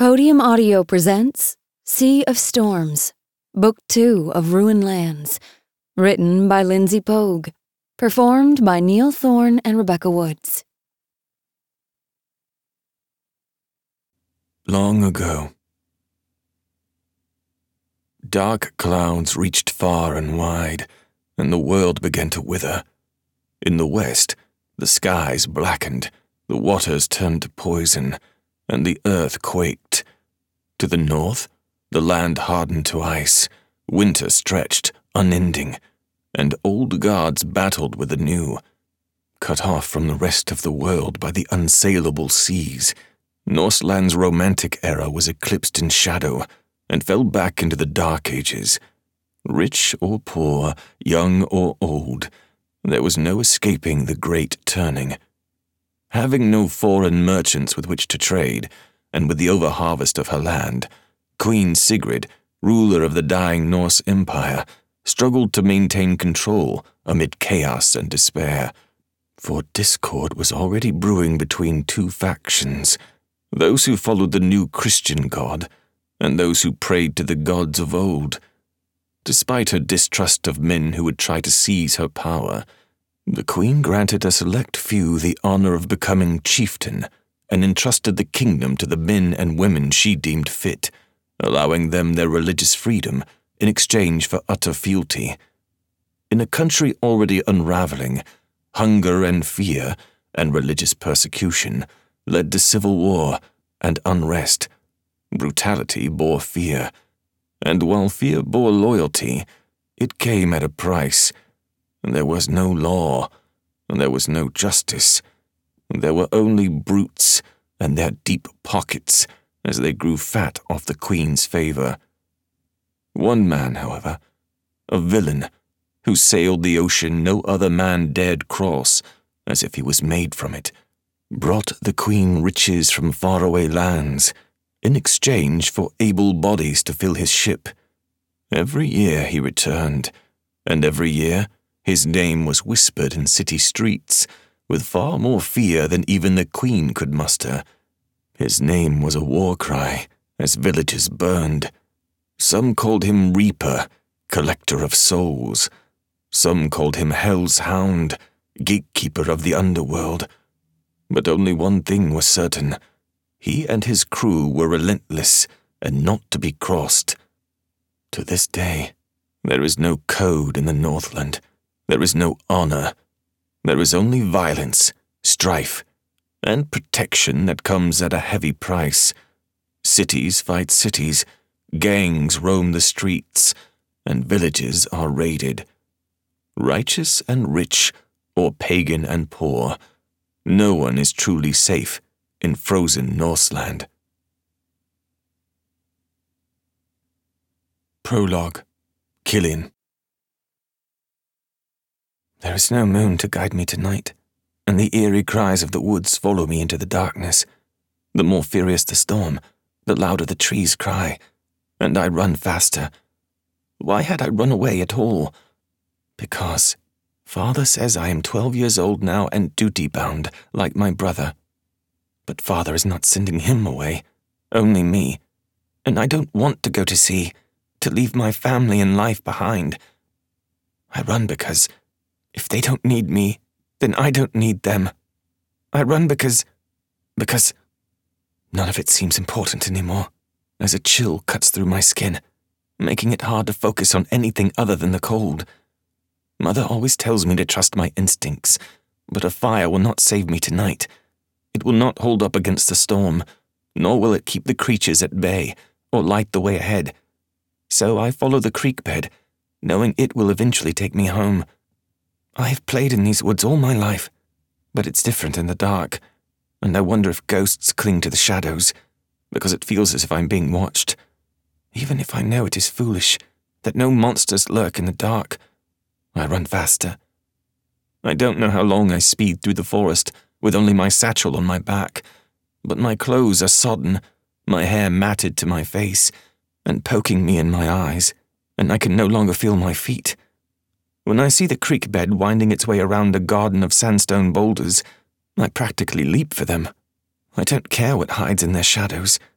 Podium Audio presents Sea of Storms, Book 2 of Ruined Lands, written by Lindsay Pogue, performed by Neil Thorne and Rebecca Woods. Long ago. Dark clouds reached far and wide, and the world began to wither. In the west, the skies blackened, the waters turned to poison, and the earth quaked. To the north, the land hardened to ice, winter stretched, unending, and old gods battled with the new. Cut off from the rest of the world by the unsailable seas, Norseland's romantic era was eclipsed in shadow and fell back into the Dark Ages. Rich or poor, young or old, there was no escaping the great turning. Having no foreign merchants with which to trade, and with the overharvest of her land, Queen Sigrid, ruler of the dying Norse Empire, struggled to maintain control amid chaos and despair. For discord was already brewing between two factions, those who followed the new Christian god, and those who prayed to the gods of old. Despite her distrust of men who would try to seize her power, the queen granted a select few the honor of becoming chieftain and entrusted the kingdom to the men and women she deemed fit, allowing them their religious freedom in exchange for utter fealty. In a country already unraveling, hunger and fear and religious persecution led to civil war and unrest. Brutality bore fear, and while fear bore loyalty, it came at a price. There was no law, and there was no justice. There were only brutes and their deep pockets as they grew fat off the queen's favor. One man, however, a villain, who sailed the ocean no other man dared cross, as if he was made from it, brought the queen riches from faraway lands in exchange for able bodies to fill his ship. Every year he returned, and every year his name was whispered in city streets with far more fear than even the queen could muster. His name was a war cry as villages burned. Some called him Reaper, collector of souls. Some called him Hell's Hound, gatekeeper of the underworld. But only one thing was certain. He and his crew were relentless and not to be crossed. To this day, there is no code in the Northland. There is no honor. There is only violence, strife, and protection that comes at a heavy price. Cities fight cities, gangs roam the streets, and villages are raided. Righteous and rich, or pagan and poor, no one is truly safe in frozen Norseland. Prologue. Kilin. There is no moon to guide me tonight, and the eerie cries of the woods follow me into the darkness. The more furious the storm, the louder the trees cry, and I run faster. Why had I run away at all? Because Father says I am 12 years old now and duty-bound, like my brother. But Father is not sending him away, only me. And I don't want to go to sea, to leave my family and life behind. I run because if they don't need me, then I don't need them. I run because none of it seems important anymore, as a chill cuts through my skin, making it hard to focus on anything other than the cold. Mother always tells me to trust my instincts, but a fire will not save me tonight. It will not hold up against the storm, nor will it keep the creatures at bay or light the way ahead. So I follow the creek bed, knowing it will eventually take me home. I have played in these woods all my life, but it's different in the dark, and I wonder if ghosts cling to the shadows, because it feels as if I'm being watched. Even if I know it is foolish, that no monsters lurk in the dark, I run faster. I don't know how long I speed through the forest with only my satchel on my back, but my clothes are sodden, my hair matted to my face, and poking me in my eyes, and I can no longer feel my feet. When I see the creek bed winding its way around a garden of sandstone boulders, I practically leap for them. I don't care what hides in their shadows,